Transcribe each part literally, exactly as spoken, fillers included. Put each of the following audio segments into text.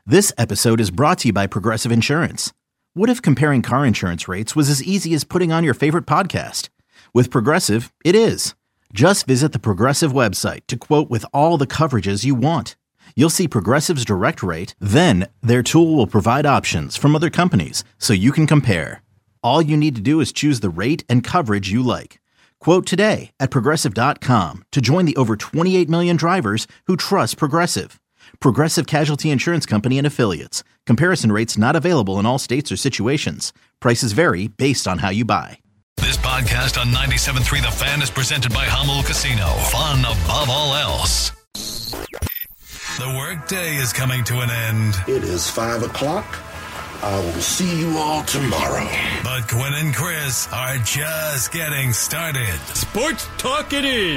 This episode is brought to you by Progressive Insurance. What if comparing car insurance rates was as easy as putting on your favorite podcast? With Progressive, it is. Just visit the Progressive website to quote with all the coverages you want. You'll see Progressive's direct rate, then their tool will provide options from other companies so you can compare. All you need to do is choose the rate and coverage you like. Quote today at Progressive dot com to join the over twenty-eight million drivers who trust Progressive. Progressive Casualty Insurance Company and Affiliates. Comparison rates not available in all states or situations. Prices vary based on how you buy. This podcast on ninety-seven point three The Fan is presented by Hummel Casino. Fun above all else. The workday is coming to an end. It is five o'clock. I will see you all tomorrow. But Gwen and Chris are just getting started. Sports talk it is.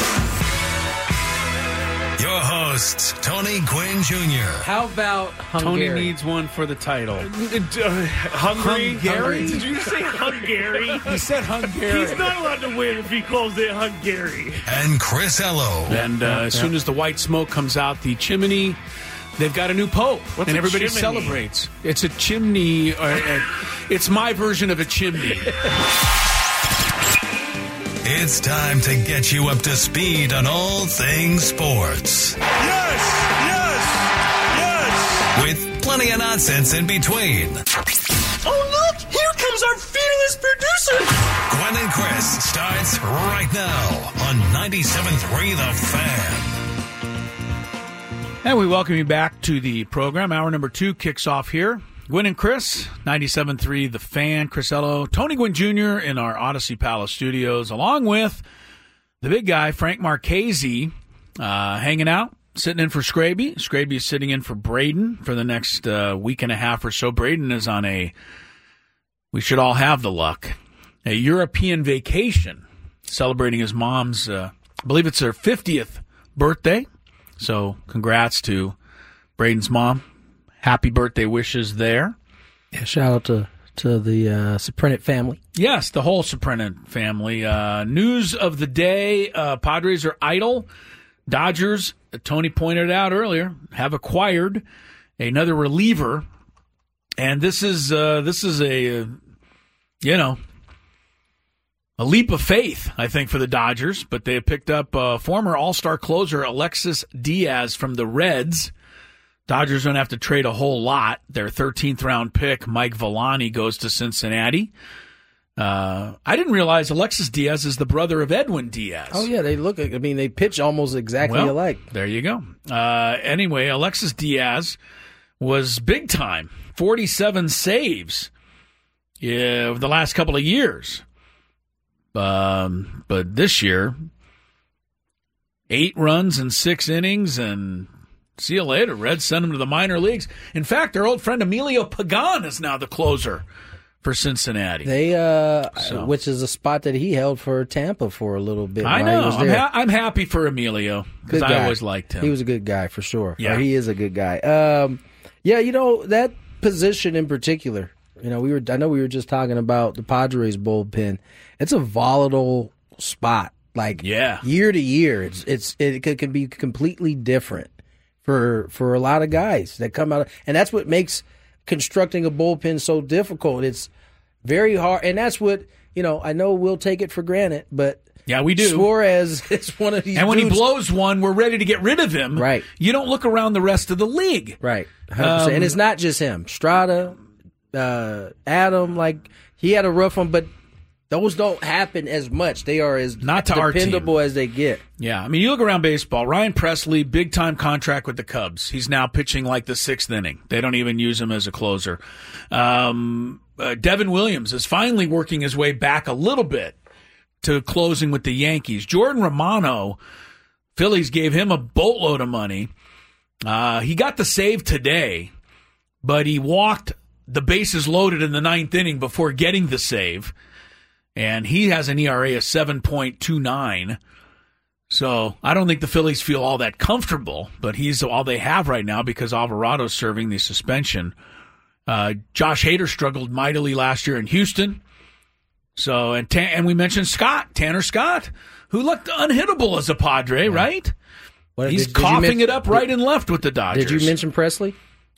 Your hosts, Tony Gwynn Junior How about Hungary? Tony needs one for the title. Uh, Hungary? Hungary? Did you say Hungary? He said Hungary. He's not allowed to win if he calls it Hungary. And Chris Ello. And uh, as soon as the white smoke comes out the chimney, they've got a new pope. What's and a everybody chimney? celebrates. It's a chimney. Or, uh, it's my version of a chimney. It's time to get you up to speed on all things sports. Yes! Yes! Yes! With plenty of nonsense in between. Oh, look! Here comes our fearless producer! Gwen and Chris starts right now on ninety-seven point three The Fan. And we welcome you back to the program. Hour number two kicks off here. Gwen and Chris, ninety-seven point three The Fan, Chris Ello, Tony Gwynn Junior in our Odyssey Palace studios, along with the big guy, Frank Marchese, uh, hanging out, sitting in for Scraby. Scraby is sitting in for Braden for the next uh, week and a half or so. Braden is on a, we should all have the luck, a European vacation, celebrating his mom's, uh, I believe it's her fiftieth birthday. So congrats to Braden's mom. Happy birthday wishes there. Yeah, shout out to, to the uh, Soprenet family. Yes, the whole Soprenet family. Uh, news of the day, uh, Padres are idle. Dodgers, Tony pointed out earlier, have acquired another reliever. And this is uh, this is a, uh, you know, a leap of faith, I think, for the Dodgers. But they have picked up uh, former all-star closer Alexis Diaz from the Reds. Dodgers don't have to trade a whole lot. Their thirteenth round pick, Mike Villani, goes to Cincinnati. Uh, I didn't realize Alexis Diaz is the brother of Edwin Diaz. Oh, yeah, they look, I mean, they pitch almost exactly well, alike. There you go. Uh, anyway, Alexis Diaz was big time. forty-seven saves yeah, over the last couple of years. Um, but this year, eight runs in six innings and see you later. Reds send him to the minor leagues. In fact, our old friend Emilio Pagan is now the closer for Cincinnati. They, uh, So. which is a spot that he held for Tampa for a little bit. I while he know. was I'm, there. ha- I'm happy for Emilio because Good I guy. always liked him. He was a good guy for sure. Yeah. Or he is a good guy. Um, yeah, you know, that position in particular, you know, we were, I know we were just talking about the Padres bullpen. It's a volatile spot. Like Yeah. year to year, it's, it's, it can, can be completely different for, for a lot of guys that come out. And that's what makes constructing a bullpen so difficult. It's very hard. And that's what, you know, I know we'll take it for granted, but Yeah, we do. Suarez is one of these And when dudes. he blows one, we're ready to get rid of him. Right. You don't look around the rest of the league. Right, one hundred percent. Um, And it's not just him. Strada, uh, Adam, like, he had a rough one, but those don't happen as much. They are as Not to our team. dependable as they get. Yeah, I mean, you look around baseball. Ryan Presley, big time contract with the Cubs. He's now pitching like the sixth inning. They don't even use him as a closer. Um, uh, Devin Williams is finally working his way back a little bit to closing with the Yankees. Jordan Romano, Phillies gave him a boatload of money. Uh, he got the save today, but he walked the bases loaded in the ninth inning before getting the save. And he has an E R A of seven point two nine. So I don't think the Phillies feel all that comfortable, but he's all they have right now because Alvarado's serving the suspension. Uh, Josh Hader struggled mightily last year in Houston. So, and Ta- and we mentioned Scott, Tanner Scott, who looked unhittable as a Padre, yeah. right? What, He's did, did coughing mention, it up right did, and left with the Dodgers. Did you mention Presley?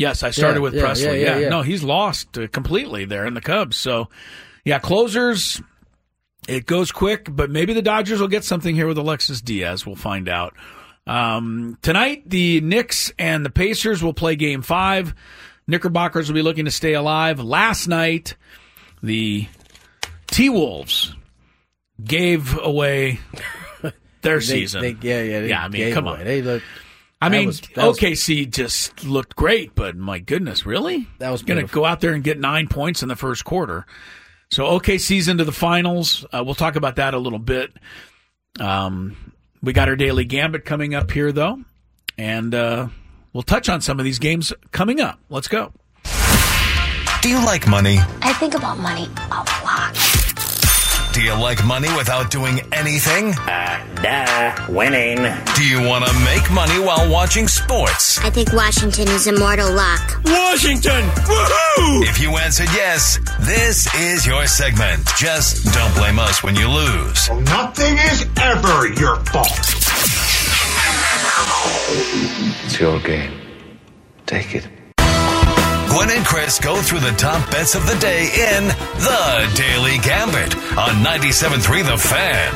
Yes, I started Yeah, with yeah, Presley. yeah, Yeah, yeah, yeah. no, he's lost uh, completely there in the Cubs. So, yeah, closers, it goes quick, but maybe the Dodgers will get something here with Alexis Diaz. We'll find out. Um, tonight, the Knicks and the Pacers will play Game Five. Knickerbockers will be looking to stay alive. Last night, the T-Wolves gave away their They- season. they- yeah, yeah. They yeah, I mean, gave come away. on. They look. I that mean, was- that was- O K C just looked great, but my goodness, really? That was going to beautiful. go out there and get nine points in the first quarter. So O K C's into the finals. Uh, we'll talk about that a little bit. Um, we got our daily gambit coming up here, though, and uh, we'll touch on some of these games coming up. Let's go. Do you like money? I think about money a lot. Do you like money without doing anything? Uh, duh, winning. Do you want to make money while watching sports? I think Washington is immortal luck. Washington! Woohoo! If you answered yes, this is your segment. Just don't blame us when you lose. Nothing is ever your fault. It's your game. Take it. Gwen and Chris go through the top bets of the day in The Daily Gambit on ninety-seven point three The Fan.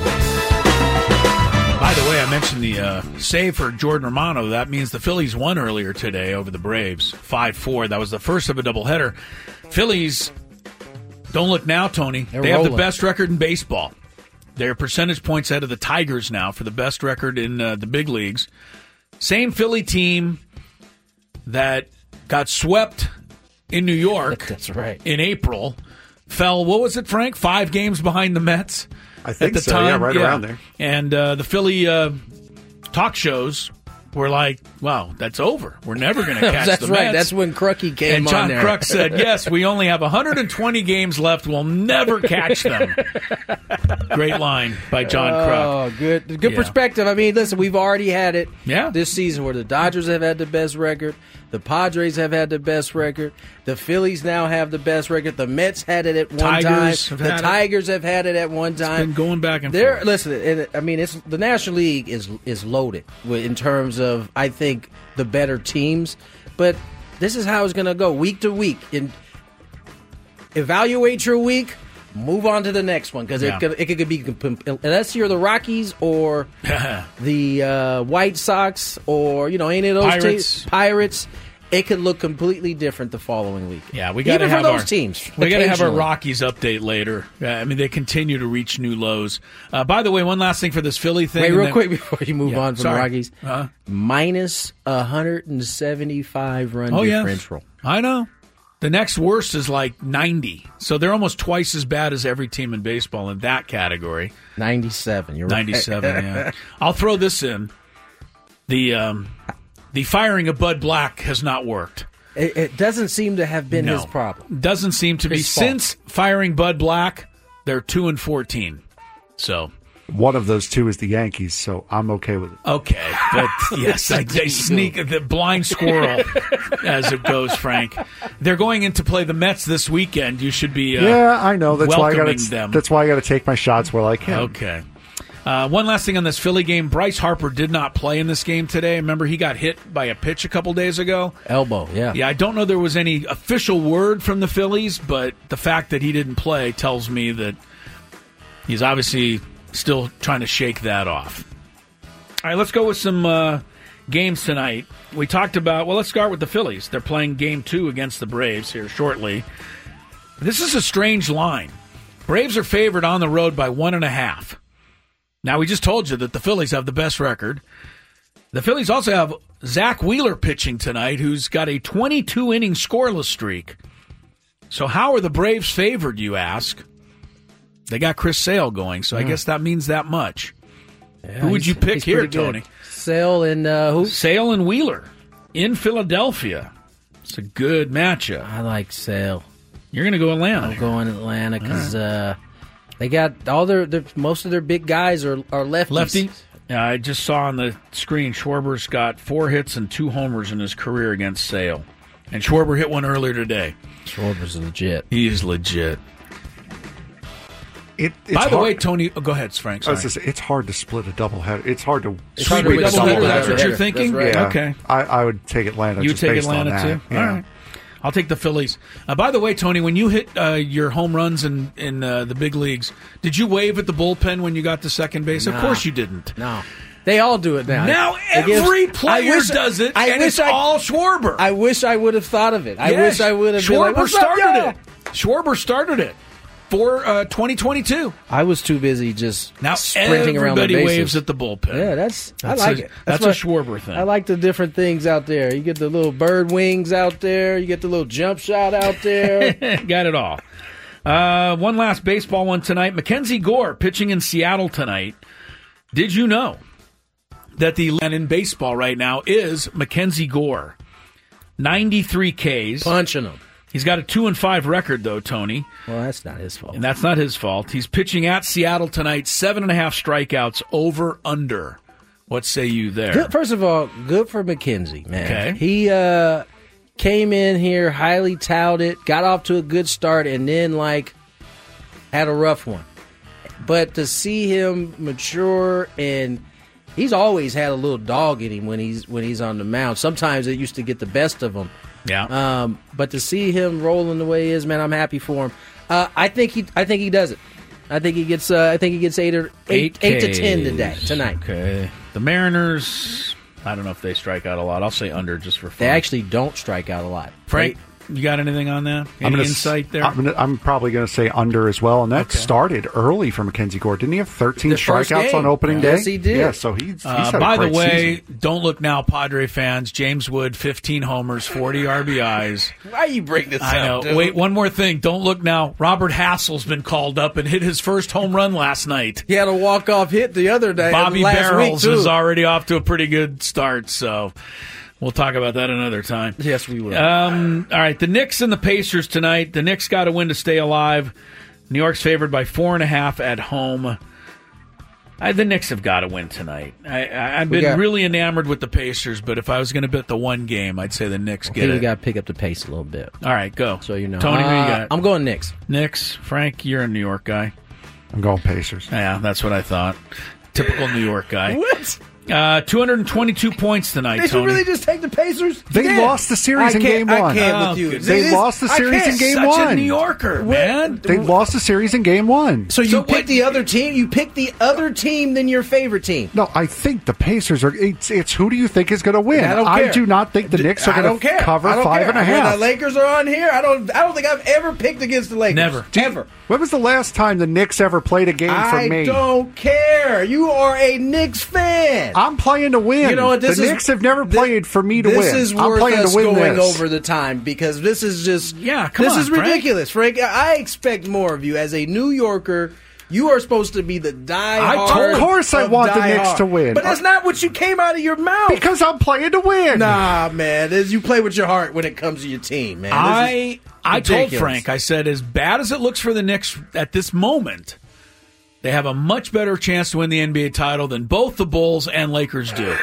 By the way, I mentioned the uh, save for Jordan Romano. That means the Phillies won earlier today over the Braves, five four. That was the first of a doubleheader. Phillies, don't look now, Tony. They're they have the rolling. best record in baseball. They're percentage points ahead of the Tigers now for the best record in uh, the big leagues. Same Philly team that got swept in New York That's right. in April. Fell, what was it, Frank? Five games behind the Mets? I think at the so, time. yeah, right around there. And uh, the Philly uh, talk shows were like, wow, that's over. We're never going to catch That's the right. Mets. That's when Crucky came And on John there. Kruk said, yes, we only have one hundred twenty games left. We'll never catch them. Great line by John Kruk. Oh, good, good Yeah. perspective. I mean, listen, we've already had it Yeah. this season where the Dodgers have had the best record, the Padres have had the best record, the Phillies now have the best record, the Mets had it at one Tigers time, have the had it. Tigers have had it at one time. Been going back and They're, forth. listen, and, I mean, it's the National League is is loaded with- in terms of, I think, the better teams, but this is how it's going to go week to week. In evaluate your week, move on to the next one because Yeah. it could, it could be unless you're the Rockies or the uh, White Sox or you know any of those Pirates. teams, Pirates. It could look completely different the following week. Yeah, we got to even have for those our, teams. We got to have our occasionally. Rockies update later. Uh, I mean, they continue to reach new lows. Uh, by the way, one last thing for this Philly thing. Wait, and real then- quick before you move Yeah, on from sorry. the Rockies, Uh-huh. minus a hundred and seventy-five run Oh, yeah. differential. I know. The next worst is like ninety. So they're almost twice as bad as every team in baseball in that category. ninety-seven. You're right. ninety-seven, yeah. I'll throw this in. The um, the firing of Bud Black has not worked. It, it doesn't seem to have been No. his problem. Doesn't seem to be. His fault. Since firing Bud Black, they're two and fourteen. So One of those two is the Yankees, so I'm okay with it. okay, but yes, I, they sneak the blind squirrel as it goes. Frank, they're going in to play the Mets this weekend. You should be. Uh, yeah, I know. That's why I welcoming got them. That's why I got to take my shots where I can. Okay. Uh, one last thing on this Philly game. Bryce Harper did not play in this game today. Remember, he got hit by a pitch a couple days ago. Elbow, yeah. Yeah, I don't know there was any official word from the Phillies, but the fact that he didn't play tells me that he's obviously still trying to shake that off. All right, let's go with some uh, games tonight. We talked about, well, let's start with the Phillies. They're playing game two against the Braves here shortly. This is a strange line. Braves are favored on the road by one and a half. Now, we just told you that the Phillies have the best record. The Phillies also have Zach Wheeler pitching tonight, who's got a twenty-two inning scoreless streak. So how are the Braves favored, you ask? They got Chris Sale going, so I guess that means that much. Yeah, Who would he's- you pick he's here, pretty good. Tony? Sale and uh, who? Sale and Wheeler in Philadelphia. It's a good matchup. I like Sale. You're going to go Atlanta. I'm going Atlanta because uh, they got all their, their most of their big guys are are lefties. Lefty? Yeah, I just saw on the screen Schwarber's got four hits and two homers in his career against Sale. And Schwarber hit one earlier today. Schwarber's legit. He is legit. It, it's By the hard. way, Tony, oh, go ahead, Frank. I Sorry. was just saying, it's hard to split a doubleheader. It's hard to It's hard to split win a a doubleheader. doubleheader. That's what you're thinking? That's right. Yeah. Okay. I, I would take Atlanta. You just take based Atlanta on too? that. Yeah. All right. I'll take the Phillies. Uh, by the way, Tony, when you hit uh, your home runs in, in uh, the big leagues, did you wave at the bullpen when you got to second base? Nah. Of course you didn't. No. They all do it now. Now It gives- every I player wish- does it, I and wish it's I- all Schwarber. I wish I would have thought of it. I Yes. wish I would have been Schwarber like, "What's up, started y'all?" it. Schwarber started it for uh, twenty twenty-two. I was too busy just Now sprinting around the everybody bases. waves at the bullpen. Yeah, that's, That's I like a- it. that's what- a Schwarber thing. I like the different things out there. You get the little bird wings out there. You get the little jump shot out there. Got it all. Uh, one last baseball one tonight. Mackenzie Gore pitching in Seattle tonight. Did you know that the lead in baseball right now is Mackenzie Gore? ninety-three Ks. Punching them. He's got a two and five record though, Tony, Well, that's not his fault. and that's not his fault. He's pitching at Seattle tonight. Seven and a half strikeouts over under. What say you there? Good, first of all, good for McKenzie, man. Okay. He uh, came in here highly touted, got off to a good start, and then, like, had a rough one. But to see him mature, and he's always had a little dog in him when he's when he's on the mound. Sometimes it used to get the best of him. Yeah. Um, but to see him rolling the way he is, man, I'm happy for him. Uh, I think he, I think he does it. I think he gets, uh, I think he gets eight or eight, eight, to ten today, tonight. Okay. The Mariners, I don't know if they strike out a lot. I'll say under just for fun. They actually don't strike out a lot. Frank, you got anything on that? Any I'm gonna, insight there? I'm, gonna, I'm probably going to say under as well, and that Okay. started early for Mackenzie Gore. Didn't he have thirteen The first strikeouts game. on opening Yes, day? he did. Yeah, so he's, he's Uh, had a by the great way, season. don't look now, Padre fans. James Wood, fifteen homers, forty R B Is. Why you bring this I know. up, dude? Wait, one more thing. Don't look now. Robert Hassel's been called up and hit his first home run last night. He had a walk-off hit the other day. Bobby last Barrels week, too. is already off to a pretty good start, so we'll talk about that another time. Yes, we will. Um, all right, the Knicks and the Pacers tonight. The Knicks got to win to stay alive. New York's favored by four and a half at home. I, the Knicks have got to win tonight. I, I, I've We been got- really enamored with the Pacers, but if I was going to bet the one game, I'd say the Knicks I get think it. we got to pick up the pace a little bit. All right, go. So you know, Tony, who you Uh, got? I'm going Knicks. Knicks. Frank, you're a New York guy. I'm going Pacers. Yeah, that's what I thought. Typical New York guy. What? Uh, two hundred twenty-two points tonight, Did Tony. you really just take the Pacers? They Yeah. lost the series I in can't- game one. I can't Oh, with you. goodness. They This- lost the I series can't. in game Such one. a New Yorker, man. They lost the series in game one. So you So pick what- the other team? You pick the other team than your favorite team? No, I think the Pacers are. It's, it's who do you think is going to win? I don't care. do not think the Knicks are I going don't to care. cover I don't five care. and a When half. the Lakers are on here, I don't. I don't think I've ever picked against the Lakers. Never. Ever. When was the last time the Knicks ever played a game for I me? don't care. You are a Knicks fan. I'm playing to win. You know what? This the is, Knicks have never thi- played for me to this win. This is I'm worth playing us to win going this. over the time because this is just Yeah, come this on, is Frank. ridiculous, Frank. I expect more of you as a New Yorker. You are supposed to be the die I hard. told- Of course I of want the die Knicks hard. to win. But that's not what you came out of your mouth. Because I'm playing to win. Nah, man, As you play with your heart when it comes to your team, man. This I is I told ridiculous. Frank, I said, as bad as it looks for the Knicks at this moment, they have a much better chance to win the N B A title than both the Bulls and Lakers do.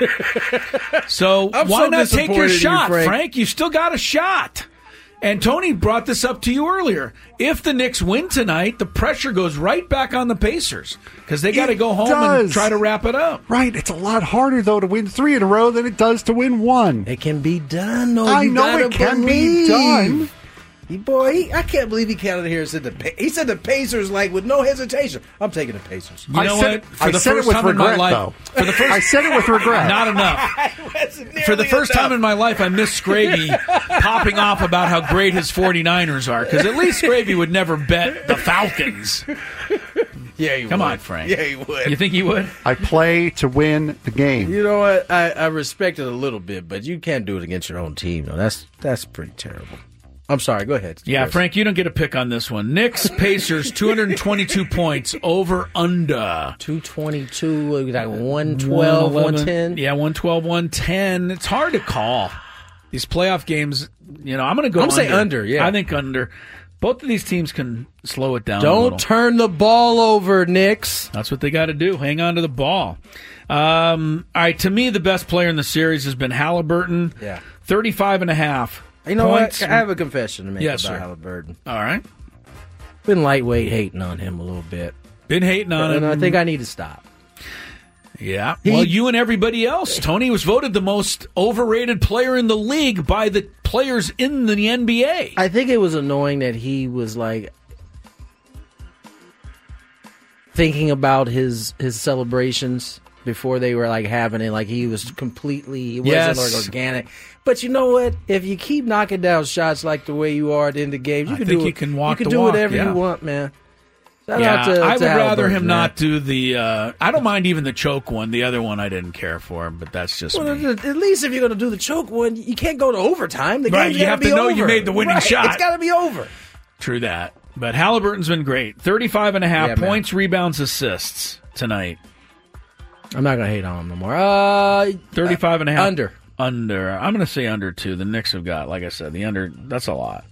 So I'm why so not take your disappointed in you, shot, Frank. Frank? You still got a shot. And Tony brought this up to you earlier. If the Knicks win tonight, the pressure goes right back on the Pacers because they got to It go home and does. try to wrap it up. Right, it's a lot harder though to win three in a row than it does to win one. It can be done, though. I You know gotta it can believe. be done. He, boy, he, I can't believe he counted here and said the Pa- he said the Pacers like with no hesitation. I'm taking the Pacers. You I know said, what? For I the said first it with time in my regret, life- though. for the first- I said it with regret. Not enough. For the first time in my life, I missed Scraby popping off about how great his 49ers are, because at least Scraby would never bet the Falcons. Yeah, you Come would. on, Frank. Yeah, you would. You think he would? I play to win the game. You know what? I, I respect it a little bit, but you can't do it against your own team. though. That's that's pretty terrible. I'm sorry. Go ahead. Yeah, Chris. Frank, you don't get a pick on this one. Knicks, Pacers, two hundred twenty-two points, over, under. two twenty-two, we got one twelve, one ten. Yeah, one twelve, one ten. It's hard to call. These playoff games, you know, I'm going to go I'm under. gonna say under, yeah. I think under. Both of these teams can slow it down a Don't little. turn the ball over, Knicks. That's what they got to do. Hang on to the ball. Um, all right, to me, the best player in the series has been Halliburton. Yeah. thirty-five and a half. You know points. what? I have a confession to make Yes, about sir. Halliburton. All right. Been lightweight hating on him a little bit. Been hating on and him. I think I need to stop. Yeah. He- well, you and everybody else. Tony was voted the most overrated player in the league by the players in the N B A. I think it was annoying that he was like thinking about his his celebrations before they were like having it. Like he was completely, it Yes. wasn't like organic. But you know what? If you keep knocking down shots like the way you are at the end of games, you I can think do you it. can walk You can the do walk, whatever yeah. you want, man. Shout yeah, out to, I would to rather Halliburton, him man. not do the. Uh, I don't mind even the choke one. The other one I didn't care for, but that's just Well, me. at least if you're going to do the choke one, you can't go to overtime. The Right, game's you gotta have be to know over. you made the winning Right, shot. It's got to be over. True that. But Halliburton's been great. thirty-five and a half Yeah, man. points, rebounds, assists tonight. I'm not going to hate on him no more. Uh, thirty-five and a half. Under. Under. I'm going to say under, too. The Knicks have got, like I said, the under, that's a lot.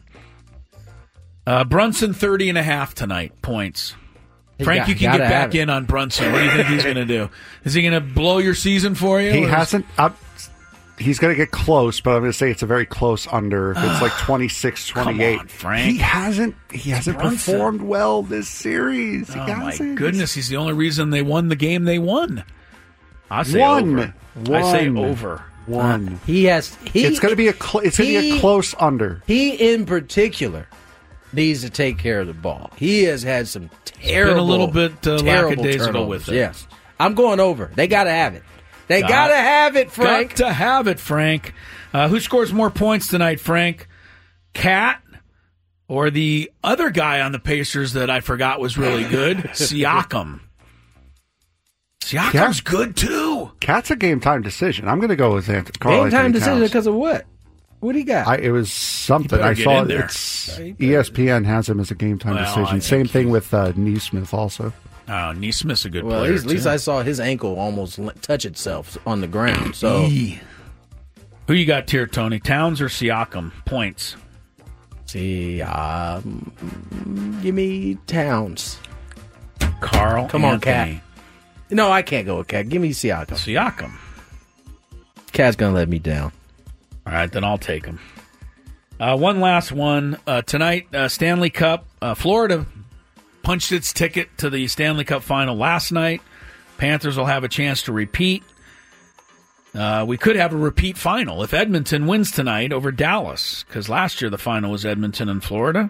Uh, Brunson, thirty and a half tonight, points. He Frank, got- you can gotta get back have it. in on Brunson. What do you think he's going to do? Is he going to blow your season for you? He or is- hasn't. Uh, he's going to get close, but I'm going to say it's a very close under. If it's like twenty-six, twenty-eight. Come on, Frank. He hasn't. He hasn't Brunson. performed well this series. He Oh, my hasn't. goodness. He's the only reason they won the game they won. I say One. over. I say One. over. One. He has. He, it's going to be a. Cl- it's going to be he- a close under. He, in particular, needs to take care of the ball. He has had some terrible, a little bit, uh, terrible lackadaisical turnovers. with it. Yes, I'm going over. They got to have it. They Got- got to have it, Frank. Got to have it, Frank. Uh, who scores more points tonight, Frank? Cat or the other guy on the Pacers that I forgot was really good, Siakam? Siakam's Yeah. good, too. Cat's a game time decision. I'm going to go with Ant- Carl Game Anthony time decision Towns. because of what? What do you got? I, it was something. better I get saw in there. it's E S P N has him as a game time Well, I decision. think Same thing he- with uh, Neesmith also. Oh, Neesmith's a good well, at player, least, at least too. I saw his ankle almost l- touch itself on the ground. So Eee. Who you got here, Tony? Towns or Siakam? Points. see, um, give me Towns. Carl Come on, Anthony. Cat. No, I can't go with Cat. Give me Siakam. Siakam. Cat's gonna let me down. All right, then I'll take him. Uh, one last one. Uh, tonight, uh, Stanley Cup. Uh, Florida punched its ticket to the Stanley Cup final last night. Panthers will have a chance to repeat. Uh, we could have a repeat final if Edmonton wins tonight over Dallas, because last year the final was Edmonton and Florida.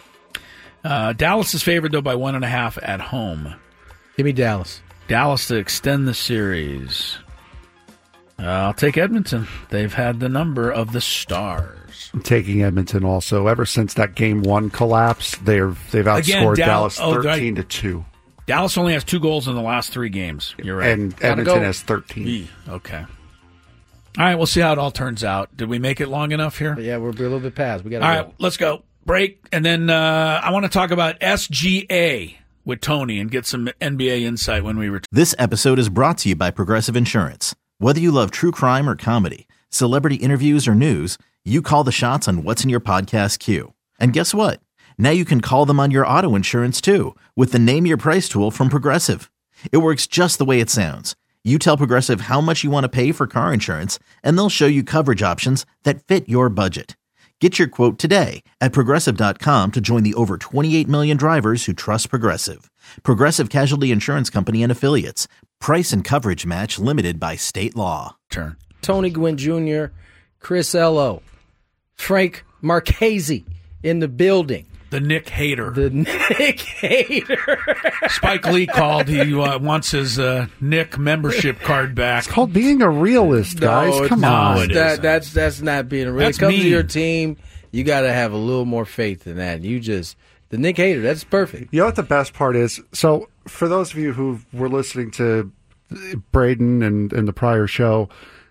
Uh, Dallas is favored, though, by one and a half at home. Give me Dallas. Dallas to extend the series. Uh, I'll take Edmonton. They've had the number of the Stars. I'm taking Edmonton also. Ever since that game one collapse, they're they've Again, outscored Dal- Dallas oh, right. thirteen to two, Dallas only has two goals in the last three games. You're right. and Gotta Edmonton go. has thirteen. Eee, okay. All right, we'll see how it all turns out. Did we make it long enough here? But yeah, we're a little bit past. We got. All right, let's go. Break, and then uh, I want to talk about S G A with Tony and get some N B A insight when we return. This episode is brought to you by Progressive Insurance. Whether you love true crime or comedy, celebrity interviews or news, you call the shots on what's in your podcast queue. And guess what? Now you can call them on your auto insurance too with the Name Your Price tool from Progressive. It works just the way it sounds. You tell Progressive how much you want to pay for car insurance, and they'll show you coverage options that fit your budget. Get your quote today at Progressive dot com to join the over twenty-eight million drivers who trust Progressive. Progressive Casualty Insurance Company and Affiliates. Price and coverage match limited by state law. Turn. Tony Gwynn Junior, Chris Ello, Frank Marchese in the building. The Nick Hater. The Nick Hater. Spike Lee called. He uh, wants his uh, Nick membership card back. It's called being a realist, guys. No, Come no, on. it that, isn't. that's that's not being a real. That's It comes to mean. your team, you got to have a little more faith in that. You just the Nick Hater. That's perfect. You know what the best part is? So, for those of you who were listening to Braden and, and the prior show,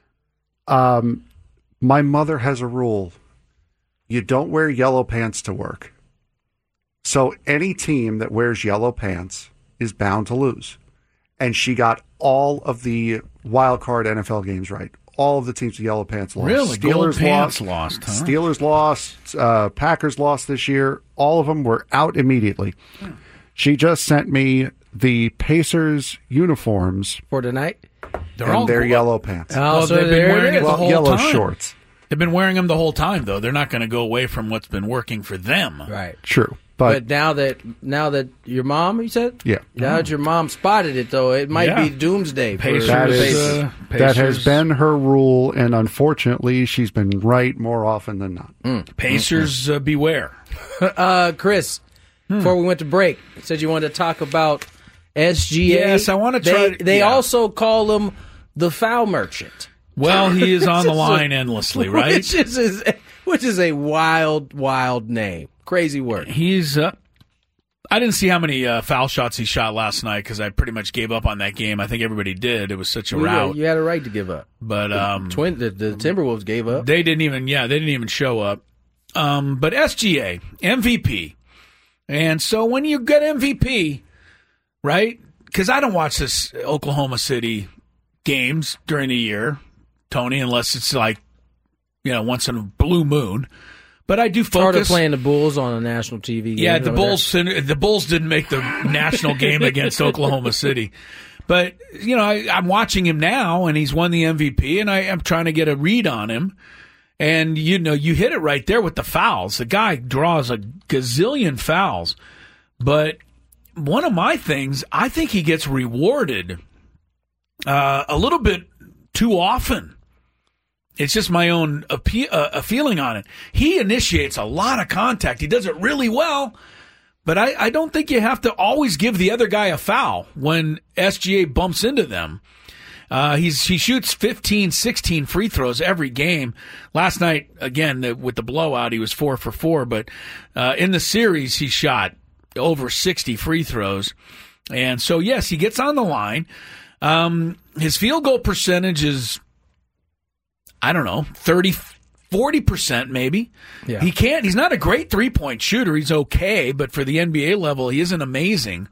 um, my mother has a rule. You don't wear yellow pants to work. So, any team that wears yellow pants is bound to lose. And she got all of the wild card N F L games right. All of the teams with yellow pants lost. Really? Gold Steelers pants lost. lost, huh? Steelers lost. Uh, Packers lost this year. All of them were out immediately. She just sent me the Pacers uniforms For tonight. They're and all their gold. yellow pants. Oh, Well, so they've been there wearing it it is. the whole yellow time. shorts. They've been wearing them the whole time, though. They're not going to go away from what's been working for them. Right. True. But, but now that now that your mom, you said, yeah, now that your mom spotted it, though, it might Yeah. be doomsday. For Pacers, that, the is, Pacers. uh, that has Pacers. been her rule, and unfortunately, she's been right more often than not. Mm. Pacers, uh, beware. uh, Chris, Hmm. before we went to break, you said you wanted to talk about S G A. Yes, I wanna try They, to- they yeah. also call him the foul merchant. Well, he is on the Which is a- line endlessly, right? Which is, is which is a wild, wild name. Crazy word. He's. Uh, I didn't see how many uh, foul shots he shot last night because I pretty much gave up on that game. I think everybody did. It was such a Well, rout. You had a right to give up. But um, Twin, the, the Timberwolves gave up. They didn't even. Yeah, they didn't even show up. Um, but S G A M V P, and so when you get M V P, right? Because I don't watch this Oklahoma City games during the year, Tony, unless it's like, you know, once in a blue moon. But I do Part of focus. playing the Bulls on a national T V game. Yeah, the over Bulls. The Bulls didn't make the national game against Oklahoma City, but you know, I, I'm watching him now, and he's won the M V P, and I am trying to get a read on him. And you know, you hit it right there with the fouls. The guy draws a gazillion fouls, but one of my things, I think he gets rewarded uh, a little bit too often. It's just my own appe- uh, a feeling on it. He initiates a lot of contact. He does it really well, but I, I don't think you have to always give the other guy a foul when S G A bumps into them. Uh, he's he shoots fifteen, sixteen free throws every game. Last night, again, the, with the blowout, he was four for four, but uh, in the series, he shot over sixty free throws. And so, yes, he gets on the line. Um, his field goal percentage is, I don't know, thirty, forty percent maybe. Yeah. He can't, he's not a great three-point shooter. He's okay, but for the N B A level, he isn't amazing.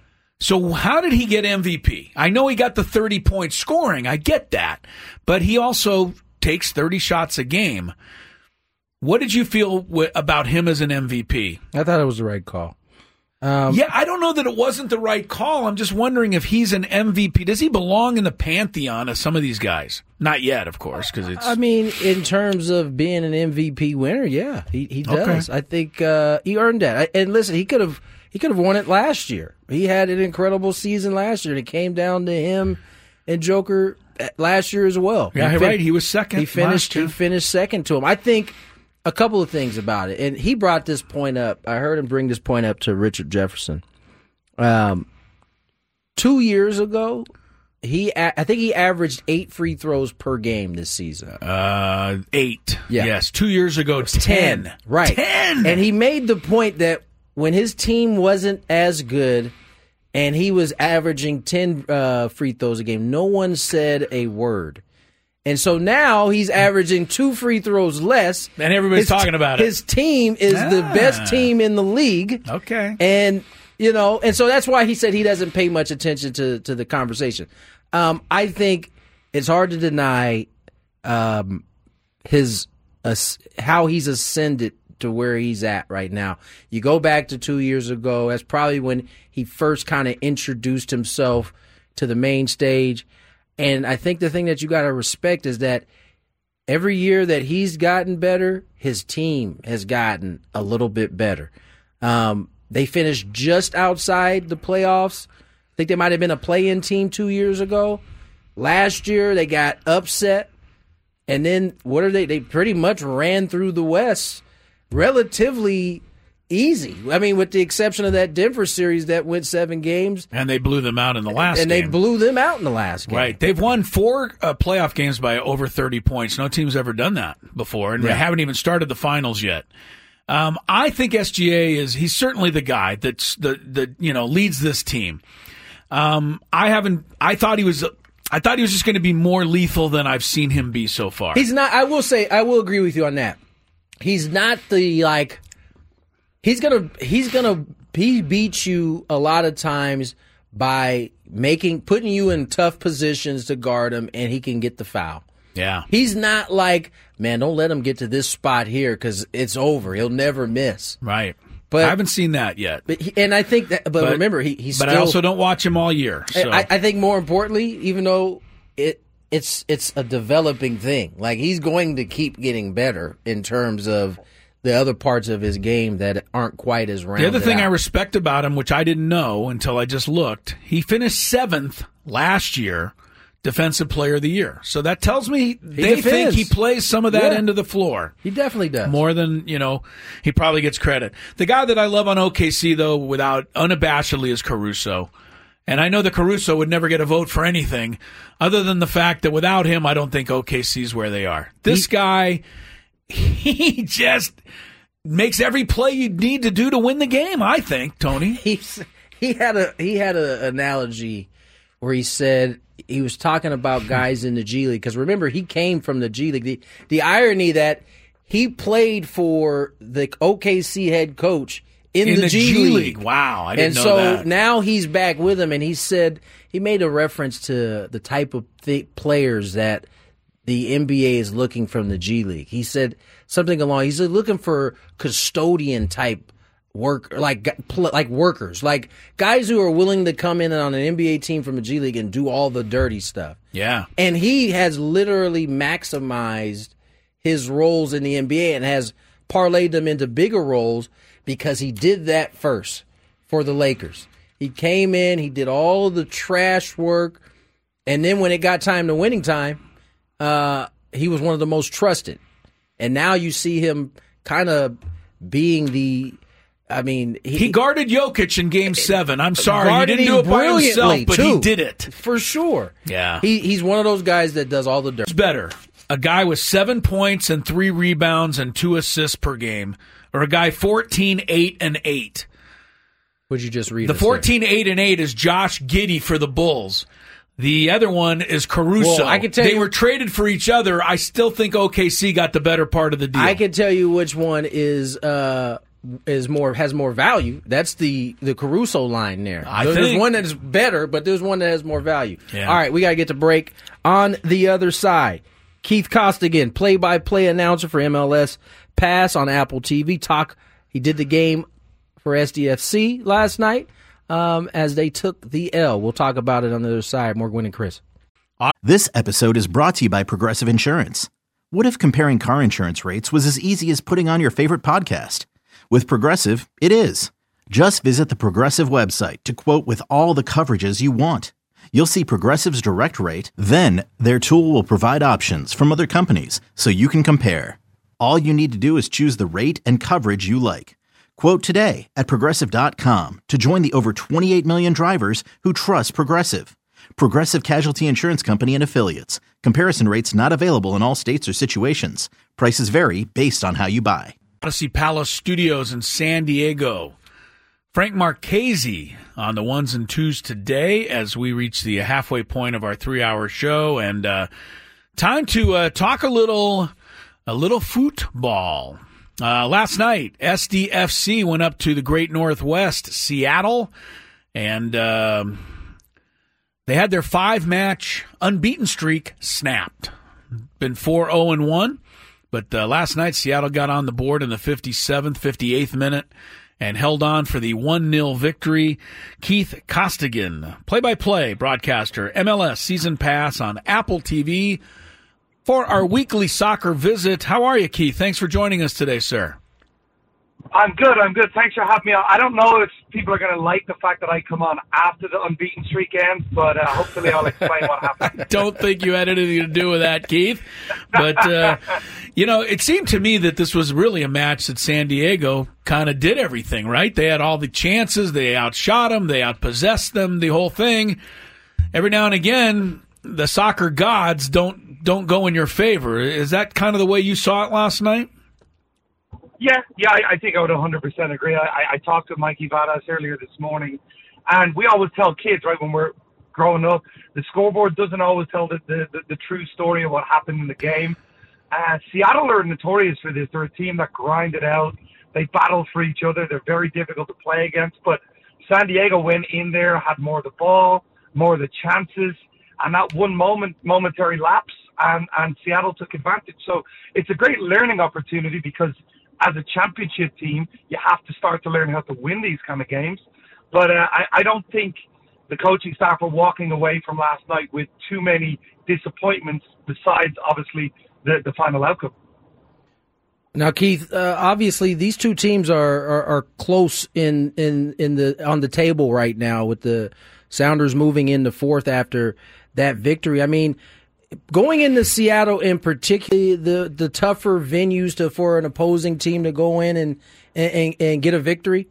So how did he get M V P? I know he got the thirty-point scoring. I get that. But he also takes thirty shots a game. What did you feel w- about him as an M V P? I thought it was the right call. Um, yeah, I don't know that it wasn't the right call. I'm just wondering if he's an M V P. Does he belong in the pantheon of some of these guys? Not yet, of course, because it's. I mean, in terms of being an M V P winner, yeah, he he does. Okay. I think uh, he earned that. I, and listen, he could have he could have won it last year. He had an incredible season last year, and it came down to him and Joker last year as well. Yeah, he fin- right. He was second. He finished. last year. He finished second to him. I think a couple of things about it, and he brought this point up. I heard him bring this point up to Richard Jefferson. Um, two years ago, he a- I think he averaged eight free throws per game this season. Uh, eight. Yeah. Yes. Two years ago, ten. ten. Right. Ten. And he made the point that when his team wasn't as good and he was averaging ten uh, free throws a game, no one said a word. And so now he's averaging two free throws less. And everybody's His- talking about it. His team is the Ah. best team in the league. Okay. And, you know, and so that's why he said he doesn't pay much attention to, to the conversation. Um, I think it's hard to deny um, his uh, how he's ascended to where he's at right now. You go back to two years ago, that's probably when he first kind of introduced himself to the main stage. And I think the thing that you got to respect is that every year that he's gotten better, his team has gotten a little bit better. Um, they finished just outside the playoffs. I think they might have been a play-in team two years ago. Last year, they got upset. And then what are they? They pretty much ran through the West relatively easy. I mean, with the exception of that Denver series that went seven games. And they blew them out in the last and game. they blew them out in the last game. Right. They've won four uh, playoff games by over thirty points. No team's ever done that before, and Yeah. they haven't even started the finals yet. Um, I think S G A is, he's certainly the guy that's the, the, you know, leads this team. Um, I haven't, I thought he was, I thought he was just going to be more lethal than I've seen him be so far. He's not, I will say, I will agree with you on that. He's not the, like, he's gonna, he's gonna, he beats you a lot of times by making, putting you in tough positions to guard him, and he can get the foul. Yeah. He's not like, man, don't let him get to this spot here because it's over. He'll never miss. Right. But I haven't seen that yet. But he, and I think that, but, But- remember, he, he's But still. I also don't watch him all year. So. I, I think more importantly, even though it it's it's a developing thing, like he's going to keep getting better in terms of the other parts of his game that aren't quite as rounded. The other thing out. I respect about him, which I didn't know until I just looked, he finished seventh last year, Defensive Player of the Year. So that tells me they defends. think he plays some of that Yeah. end of the floor. He definitely does. More than, you know, he probably gets credit. The guy that I love on O K C, though, without unabashedly, is Caruso. And I know that Caruso would never get a vote for anything other than the fact that without him, I don't think O K C's where they are. This he, guy, he just makes every play you need to do to win the game, I think, Tony. He's, he had a he had an analogy where he said he was talking about guys in the G League. Because remember, he came from the G League. The, the irony that he played for the O K C head coach in, in the, the G, G League. League. Wow, I didn't and know so that. now he's back with him, and he said he made a reference to the type of th- players that the N B A is looking from the G League. He said something along. He's looking for custodian type work, like like workers, like guys who are willing to come in on an N B A team from the G League and do all the dirty stuff. Yeah, and he has literally maximized his roles in the N B A and has parlayed them into bigger roles because he did that first for the Lakers. He came in, he did all of the trash work, and then when it got time to winning time, uh, he was one of the most trusted. And now you see him kind of being the, I mean... He, he guarded Jokic in Game seven. I'm sorry, he guarded didn't do it by himself, but too, he did it. For sure. Yeah. He He's one of those guys that does all the dirt. It's better. A guy with seven points and three rebounds and two assists per game, or a guy fourteen, eight, and eight. Would you just read the fourteen, eight, and eight is Josh Giddey for the Bulls. The other one is Caruso. Well, I can tell they you, were traded for each other. I still think O K C got the better part of the deal. I can tell you which one is uh, is more has more value. That's the the Caruso line there. I there's think. one that's better, but there's one that has more value. Yeah. All right, we got to get to break. On the other side, Keith Costigan, play-by-play announcer for M L S Pass on Apple T V. Talk. He did the game for S D F C last night um, as they took the L. We'll talk about it on the other side. More Gwen and Chris. This episode is brought to you by Progressive Insurance. What if comparing car insurance rates was as easy as putting on your favorite podcast? With Progressive, it is. Just visit the Progressive website to quote with all the coverages you want. You'll see Progressive's direct rate, then their tool will provide options from other companies so you can compare. All you need to do is choose the rate and coverage you like. Quote today at Progressive dot com to join the over twenty-eight million drivers who trust Progressive. Progressive Casualty Insurance Company and Affiliates. Comparison rates not available in all states or situations. Prices vary based on how you buy. Odyssey Palace Studios in San Diego. Frank Marchese on the ones and twos today as we reach the halfway point of our three-hour show. And uh, time to uh, talk a little, a little football. Uh, last night, S D F C went up to the Great Northwest, Seattle, and uh, they had their five-match unbeaten streak snapped. Been four oh and one, but uh, last night Seattle got on the board in the fifty-seventh, fifty-eighth minute and held on for the one nil victory. Keith Costigan, play-by-play broadcaster, M L S Season Pass on Apple T V. For our weekly soccer visit. How are you, Keith? Thanks for joining us today, sir. I'm good. I'm good. Thanks for having me on. I don't know if people are going to like the fact that I come on after the unbeaten streak ends, but uh, hopefully I'll explain what happened. Don't think you had anything to do with that, Keith. But, uh, you know, it seemed to me that this was really a match that San Diego kind of did everything, right? They had all the chances. They outshot them. They outpossessed them, the whole thing. Every now and again, the soccer gods don't don't go in your favor. Is that kind of the way you saw it last night? Yeah, yeah, I, I think I would one hundred percent agree. I, I talked to Mikey Vadas earlier this morning, and we always tell kids, right, when we're growing up, the scoreboard doesn't always tell the, the, the, the true story of what happened in the game. Uh, Seattle are notorious for this. They're a team that grind it out. They battle for each other. They're very difficult to play against, but San Diego went in there, had more of the ball, more of the chances, and that one moment, momentary lapse, and, and Seattle took advantage. So it's a great learning opportunity because as a championship team, you have to start to learn how to win these kind of games. But uh, I, I don't think the coaching staff are walking away from last night with too many disappointments besides, obviously, the, the final outcome. Now, Keith, uh, obviously these two teams are, are, are close in, in, in the on the table right now, with the Sounders moving into fourth after that victory. I mean, going into Seattle in particular, the, the tougher venues to for an opposing team to go in and and, and get a victory?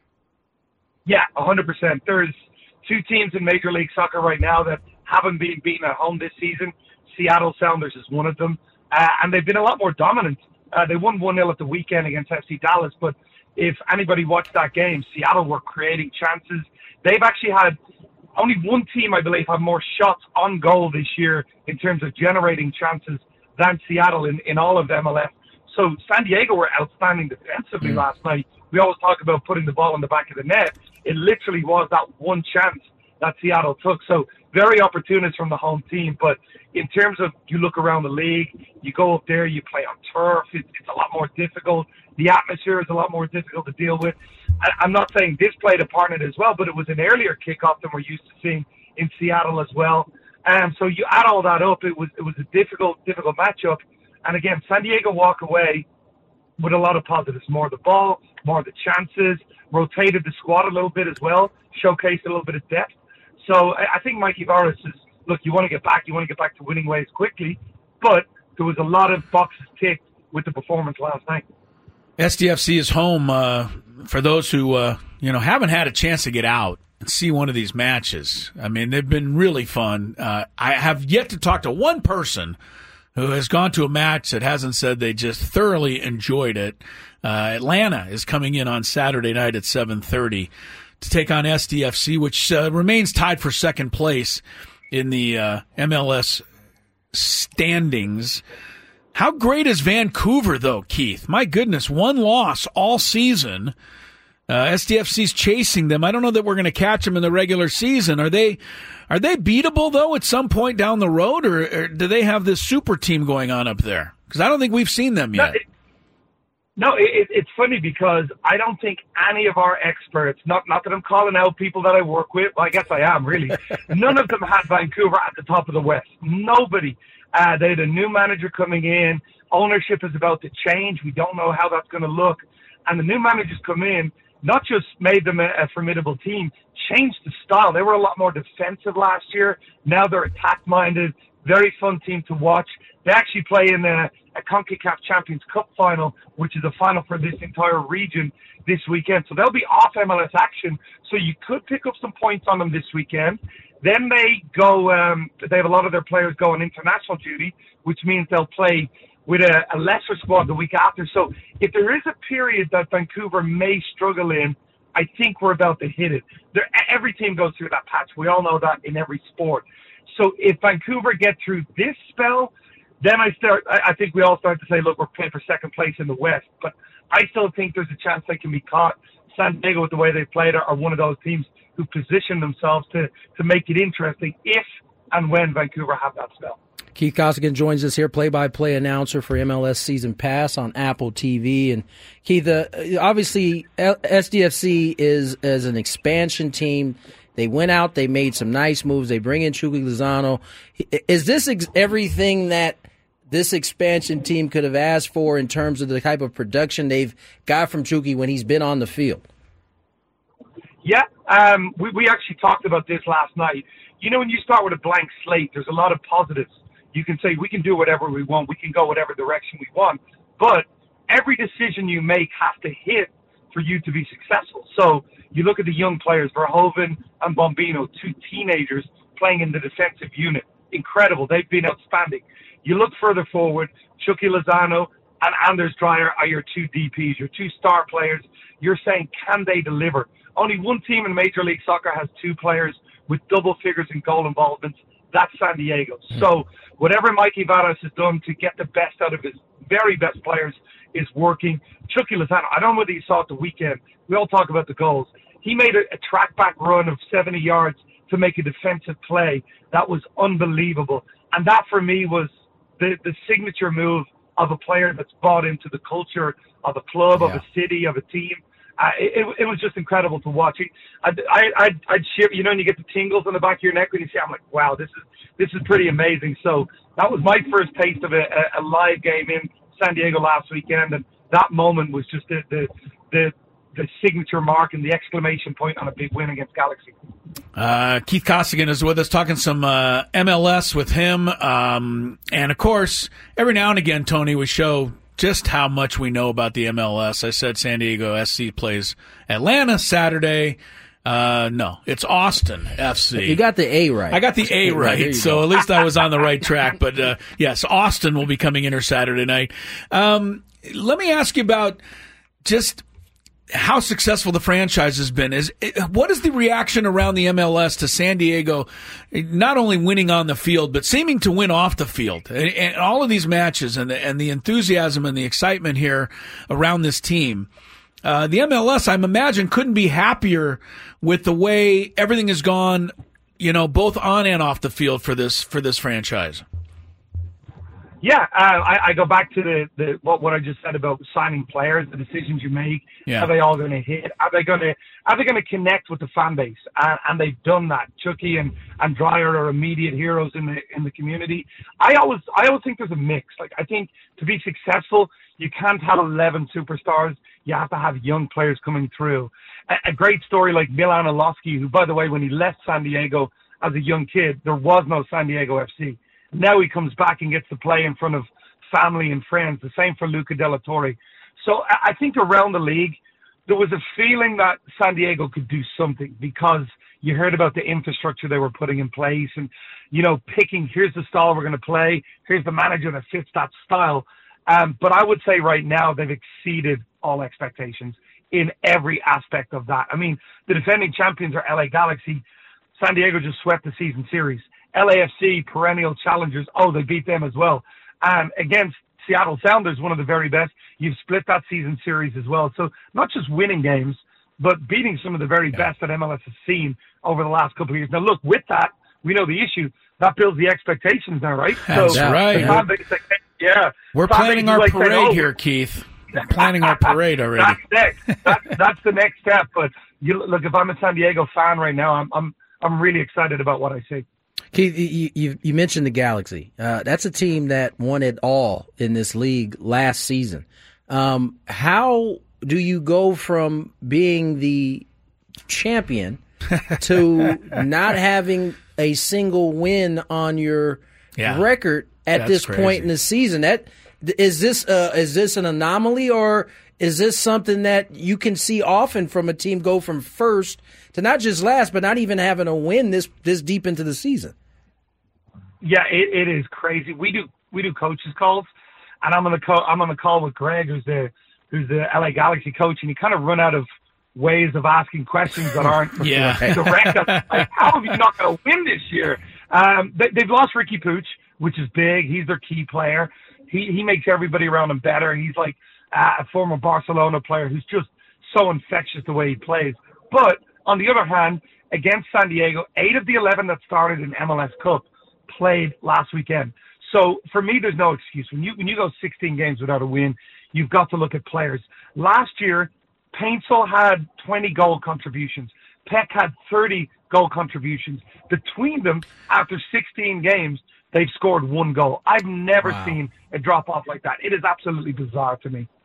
Yeah, one hundred percent. There's two teams in Major League Soccer right now that haven't been beaten at home this season. Seattle Sounders is one of them, uh, and they've been a lot more dominant. Uh, they won one nil at the weekend against F C Dallas, but if anybody watched that game, Seattle were creating chances. They've actually had only one team, I believe, have more shots on goal this year in terms of generating chances than Seattle in, in all of the M L S. So San Diego were outstanding defensively mm. last night. We always talk about putting the ball in the back of the net. It literally was that one chance that Seattle took. So very opportunist from the home team. But in terms of, you look around the league, you go up there, you play on turf, it, it's a lot more difficult. The atmosphere is a lot more difficult to deal with. I, I'm not saying this played a part in it as well, but it was an earlier kickoff than we're used to seeing in Seattle as well. And um, so you add all that up, it was it was a difficult, difficult matchup. And again, San Diego walk away with a lot of positives. More of the ball, more of the chances, rotated the squad a little bit as well, showcased a little bit of depth. So I think Mikey Varas is, look, you want to get back, you want to get back to winning ways quickly, but there was a lot of boxes ticked with the performance last night. S D F C is home uh, for those who uh, you know haven't had a chance to get out and see one of these matches. I mean, they've been really fun. Uh, I have yet to talk to one person who has gone to a match that hasn't said they just thoroughly enjoyed it. Uh, Atlanta is coming in on Saturday night at seven thirty to take on S D F C, which uh, remains tied for second place in the uh, M L S standings. How great is Vancouver, though, Keith? My goodness, one loss all season. Uh, S D F C's chasing them. I don't know that we're going to catch them in the regular season. Are they are they beatable, though, at some point down the road, or, or do they have this super team going on up there? Because I don't think we've seen them yet. No, it, no it, it's funny because I don't think any of our experts, not, not that I'm calling out people that I work with, well, I guess I am, really. None of them had Vancouver at the top of the West. Nobody. Uh, they had a new manager coming in. Ownership is about to change. We don't know how that's going to look. And the new managers come in, not just made them a, a formidable team, changed the style. They were a lot more defensive last year. Now they're attack-minded, very fun team to watch. They actually play in a, a CONCACAF Champions Cup final, which is a final for this entire region this weekend. So they'll be off M L S action. So you could pick up some points on them this weekend. Then they go, um, they have a lot of their players go on international duty, which means they'll play with a, a lesser squad the week after. So if there is a period that Vancouver may struggle in, I think we're about to hit it. There, every team goes through that patch. We all know that in every sport. So if Vancouver get through this spell, then I start. I, I think we all start to say, look, we're playing for second place in the West. But I still think there's a chance they can be caught. San Diego, with the way they played, are, are one of those teams who position themselves to, to make it interesting if and when Vancouver have that spell. Keith Costigan joins us here, play-by-play announcer for M L S Season Pass on Apple T V. And Keith, uh, obviously S D F C is as an expansion team. They went out, they made some nice moves. They bring in Chucky Lozano. Is this ex- everything that this expansion team could have asked for in terms of the type of production they've got from Chucky when he's been on the field? Yeah, um, we, we actually talked about this last night. You know, when you start with a blank slate, there's a lot of positives. You can say we can do whatever we want. We can go whatever direction we want. But every decision you make has to hit for you to be successful. So you look at the young players, Verhoeven and Bombino, two teenagers playing in the defensive unit. Incredible. They've been outstanding. You look further forward, Chucky Lozano and Anders Dreyer are your two D Ps, your two star players. You're saying, can they deliver? Only one team in Major League Soccer has two players with double figures in goal involvements. That's San Diego. Mm-hmm. So whatever Mikey Varas has done to get the best out of his very best players is working. Chucky Lozano, I don't know whether you saw it the weekend. We all talk about the goals. He made a, a track back run of seventy yards to make a defensive play. That was unbelievable. And that for me was the, the signature move of a player that's bought into the culture of a club, yeah. of a city, of a team. Uh, it, it was just incredible to watch. I, I, I'd, I'd shiver, you know, and you get the tingles on the back of your neck when you see it. I'm like, wow, this is this is pretty amazing. So that was my first taste of a, a live game in San Diego last weekend, and that moment was just the the the, the signature mark and the exclamation point on a big win against Galaxy. Uh, Keith Costigan is with us, talking some uh, M L S with him. Um, and, of course, every now and again, Tony, we show just how much we know about the M L S. I said San Diego S C plays Atlanta Saturday. Uh, no, it's Austin F C. You got the A right. I got the A right, right so go. At least I was on the right track. But, uh, yes, Austin will be coming in here Saturday night. Um, let me ask you about just how successful the franchise has been. Is what is the reaction around the M L S to San Diego not only winning on the field, but seeming to win off the field? And, and all of these matches and the, and the enthusiasm and the excitement here around this team. Uh, the M L S, I imagine, couldn't be happier with the way everything has gone, you know, both on and off the field for this for this franchise. Yeah, uh, I, I go back to the, the what, what I just said about signing players, the decisions you make. Yeah. Are they all going to hit? Are they going to are they going to connect with the fan base? And, and they've done that. Chucky and, and Dreyer are immediate heroes in the in the community. I always I always think there's a mix. Like I think to be successful, you can't have eleven superstars. You have to have young players coming through. A, a great story like Milan Orlovsky, who, by the way, when he left San Diego as a young kid, there was no San Diego F C. Now he comes back and gets to play in front of family and friends. The same for Luca Della Torre. So I think around the league, there was a feeling that San Diego could do something because you heard about the infrastructure they were putting in place and, you know, picking, here's the style we're going to play, here's the manager that fits that style. Um, but I would say right now they've exceeded all expectations in every aspect of that. I mean, the defending champions are L A Galaxy. San Diego just swept the season series. L A F C, perennial challengers, oh, they beat them as well. And against Seattle Sounders, one of the very best, you've split that season series as well. So not just winning games, but beating some of the very best that M L S has seen over the last couple of years. Now, look, with that, we know the issue. That builds the expectations now, right? That's so, right. Yeah. yeah. We're planning our like parade saying, oh, here, Keith. We're planning our parade already. That's next. That, that's the next step. But you, look, if I'm a San Diego fan right now, I'm I'm I'm really excited about what I see. Keith, you, you, you mentioned the Galaxy. Uh, that's a team that won it all in this league last season. Um, how do you go from being the champion to not having a single win on your yeah, record at this crazy. point in the season? That is this uh, is this an anomaly, or is this something that you can see often from a team go from first to not just last, but not even having a win this this deep into the season? Yeah, it, it is crazy. We do we do coaches calls, and I'm on the call. I'm on the call with Greg, who's the who's the L A Galaxy coach, and you kind of run out of ways of asking questions that aren't yeah. direct. Like, how have you not going to win this year? Um, they, they've lost Ricky Puig, which is big. He's their key player. He he makes everybody around him better. He's like uh, a former Barcelona player who's just so infectious the way he plays. But on the other hand, against San Diego, eight of the eleven that started in M L S Cup played last weekend. So for me, there's no excuse. When you when you go sixteen games without a win, you've got to look at players. Last year, Paintsel had twenty goal contributions. Peck had thirty goal contributions. Between them, after sixteen games, they've scored one goal. I've never wow. seen a drop-off like that. It is absolutely bizarre to me.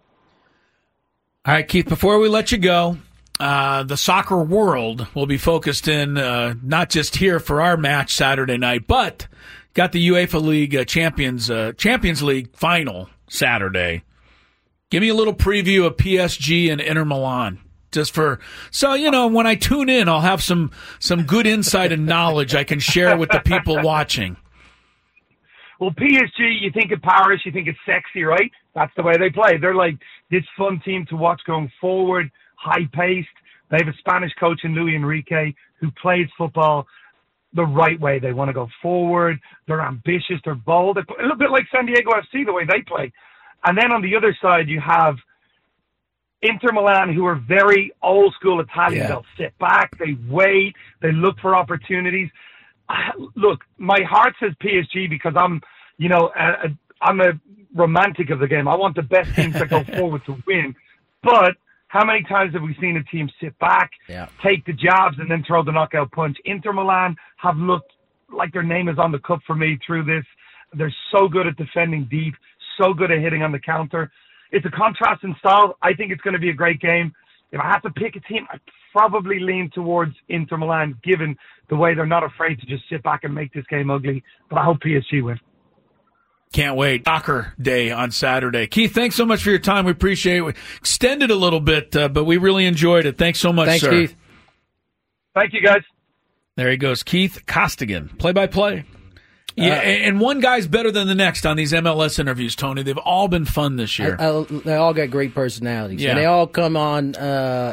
All right, Keith, before we let you go, Uh, the soccer world will be focused in uh, not just here for our match Saturday night, but got the UEFA League uh, Champions uh, Champions League final Saturday. Give me a little preview of P S G and Inter Milan, just for so you know when I tune in, I'll have some some good insight and knowledge I can share with the people watching. Well, P S G, you think of Paris, you think it's sexy, right? That's the way they play. They're like this fun team to watch going forward. High-paced. They have a Spanish coach in Luis Enrique who plays football the right way. They want to go forward. They're ambitious. They're bold. They're a little bit like San Diego F C, the way they play. And then on the other side, you have Inter Milan, who are very old-school Italian. Yeah. They'll sit back. They wait. They look for opportunities. Look, my heart says P S G because I'm, you know, a, a, I'm a romantic of the game. I want the best teams that go forward to win. But how many times have we seen a team sit back, yeah. take the jabs, and then throw the knockout punch? Inter Milan have looked like their name is on the cup for me through this. They're so good at defending deep, so good at hitting on the counter. it's a contrast in style. I think it's going to be a great game. If I have to pick a team, I'd probably lean towards Inter Milan, given the way they're not afraid to just sit back and make this game ugly. But I hope P S G win. Can't wait. Soccer day on Saturday. Keith, thanks so much for your time. We appreciate it. We extended a little bit, uh, but we really enjoyed it. Thanks so much, thanks, sir. Keith. Thank you, guys. There he goes. Keith Costigan, play-by-play. Yeah, uh, and one guy's better than the next on these M L S interviews, Tony. They've all been fun this year. I, I, they all got great personalities. Yeah. And they all come on uh,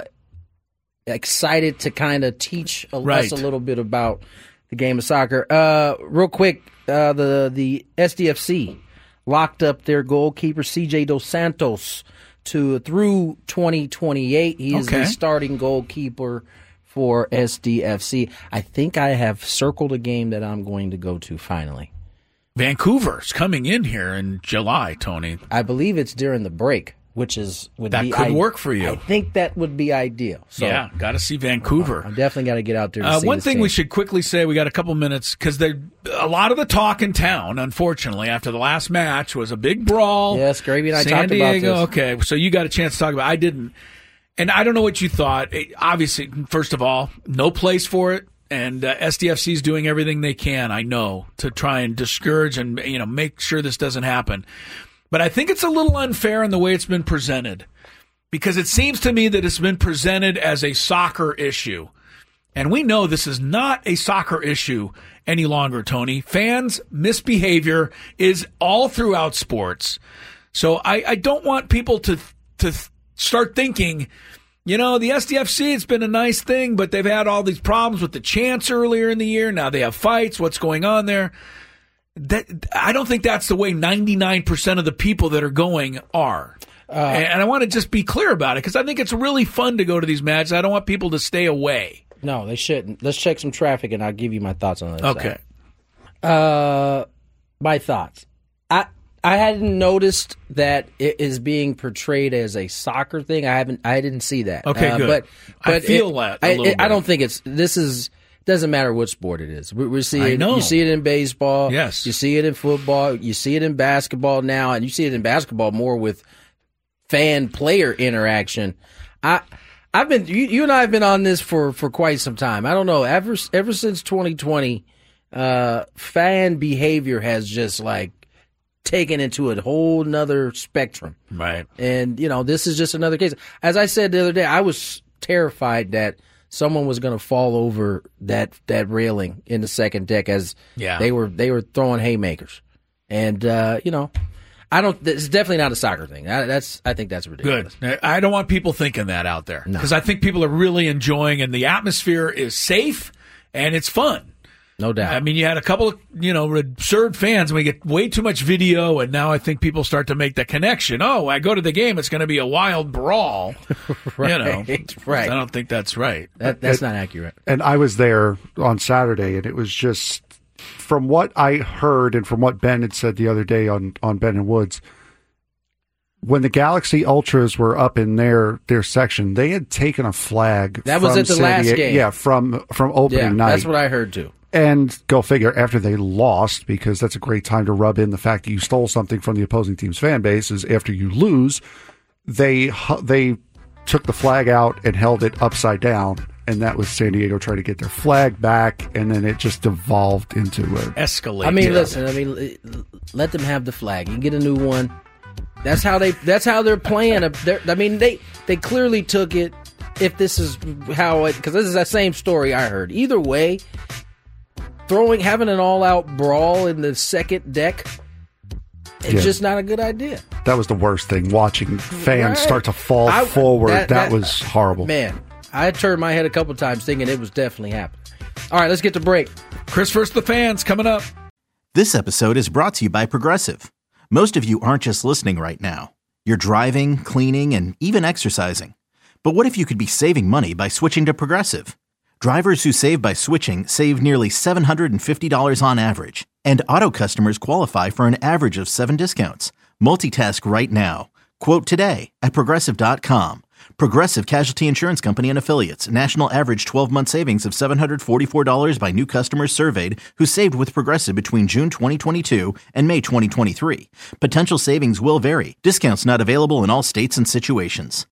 excited to kind of teach a, right. us a little bit about the game of soccer. Uh, real quick, uh, the, the S D F C locked up their goalkeeper, C J Dos Santos, to through twenty twenty-eight. He is okay. the starting goalkeeper for S D F C. I think I have circled a game that I'm going to go to finally. Vancouver's coming in here in July, Tony. I believe it's during the break, which is would that be could I- work for you. I think that would be ideal. So yeah, got to see Vancouver. I'm definitely got to get out there. To uh, see one this thing team. we should quickly say, we got a couple minutes because a lot of the talk in town, unfortunately, after the last match was a big brawl. Yes, Gravy and I San talked Diego, about this. Okay, so you got a chance to talk about it. I didn't. And I don't know what you thought. It, obviously, first of all, no place for it. And uh, S D F C is doing everything they can, I know, to try and discourage and you know make sure this doesn't happen. But I think it's a little unfair in the way it's been presented, because it seems to me that it's been presented as a soccer issue. And we know this is not a soccer issue any longer, Tony. Fans' misbehavior is all throughout sports. So I, I don't want people to to start thinking, you know, the S D F C, it's been a nice thing, but they've had all these problems with the chants earlier in the year. Now they have fights. What's going on there? That I don't think that's the way ninety-nine percent of the people that are going are. Uh, and, and I want to just be clear about it, because I think it's really fun to go to these matches. I don't want people to stay away. No, they shouldn't. Let's check some traffic, and I'll give you my thoughts on that. Okay. Uh, my thoughts. I I hadn't noticed that it is being portrayed as a soccer thing. I haven't. I didn't see that. Okay, uh, good. But, but I feel it, that a I, little it, I bit. don't think it's. This is. Doesn't matter what sport it is. We, we see I it. know. You see it in baseball. Yes. You see it in football. You see it in basketball now, and you see it in basketball more with fan player interaction. I. I've been you, you and I have been on this for, for quite some time. I don't know, ever ever since twenty twenty, uh, fan behavior has just like taken into a whole nother spectrum. Right. And you know, this is just another case. As I said the other day, I was terrified that someone was going to fall over that that railing in the second deck as yeah. they were they were throwing haymakers. And uh, you know, I don't. It's definitely not a soccer thing. I, that's. I think that's ridiculous. Good. I don't want people thinking that out there, because no. I think people are really enjoying, and the atmosphere is safe and it's fun. No doubt. I mean, you had a couple of you know absurd fans, and we get way too much video, and now I think people start to make the connection. Oh, I go to the game, it's going to be a wild brawl. right. You know, right. I don't think that's right. That, that's and, not accurate. And I was there on Saturday, and it was just, from what I heard and from what Ben had said the other day on, on Ben and Woods, when the Galaxy Ultras were up in their, their section, they had taken a flag. That was at the San last Diego, game. Yeah, from from opening yeah, night. That's what I heard too. And go figure, after they lost, because that's a great time to rub in the fact that you stole something from the opposing team's fan base, is after you lose, they they took the flag out and held it upside down. And that was San Diego trying to get their flag back, and then it just devolved into a escalate. I mean, yeah. listen. I mean, let them have the flag. You can get a new one. That's how they. That's how they're playing. They're, I mean, they they clearly took it. If this is how it, because this is that same story I heard. Either way, throwing having an all-out brawl in the second deck, it's yeah. just not a good idea. That was the worst thing. Watching fans right. start to fall I, forward. That, that, that was horrible. Man, I turned my head a couple times thinking it was definitely happening. All right, let's get to break. Chris versus the fans coming up. This episode is brought to you by Progressive. Most of you aren't just listening right now. You're driving, cleaning, and even exercising. But what if you could be saving money by switching to Progressive? Drivers who save by switching save nearly seven hundred fifty dollars on average. And auto customers qualify for an average of seven discounts. Multitask right now. Quote today at Progressive dot com. Progressive Casualty Insurance Company and Affiliates. National average twelve-month savings of seven hundred forty-four dollars by new customers surveyed who saved with Progressive between June twenty twenty-two and May twenty twenty-three. Potential savings will vary. Discounts not available in all states and situations.